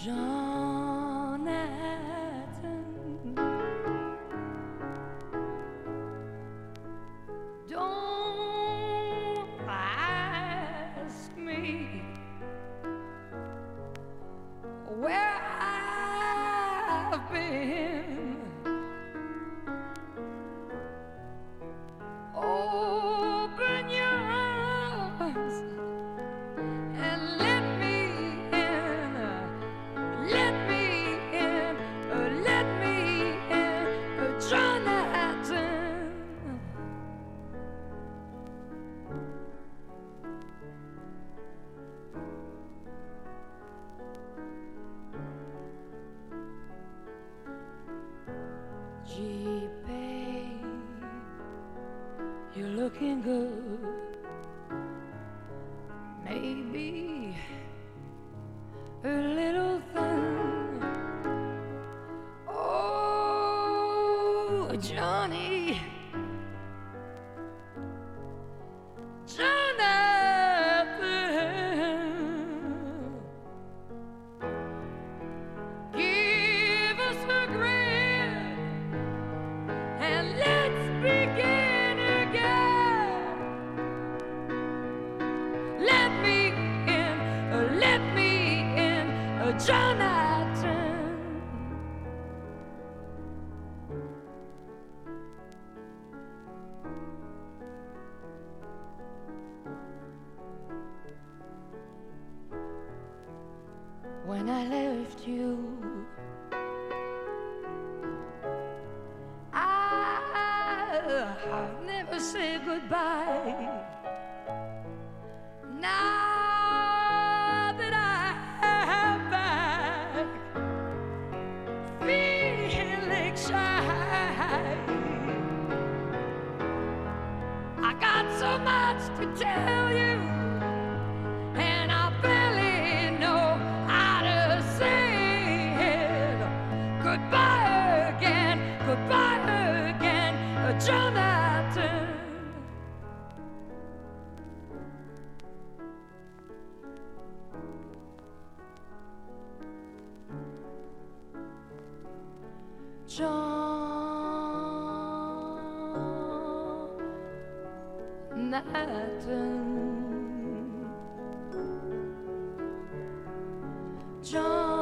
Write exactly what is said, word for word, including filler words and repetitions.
Jonathan, don't ask me where I've been. Open your arms and let me in. Let me in. Let me in. Jonathan. Gee, babe, you're looking good. Maybe a little thin. Oh, Johnny, Jonathan, give us a grin and let's begin again. Let me in, uh, let me in, uh, Jonathan. When I left you, I've never said goodbye. Now that I have back, feeling shy, I got so much to tell you, and I barely know how to say it. Goodbye again, goodbye again, Jonathan. Jonathan, John.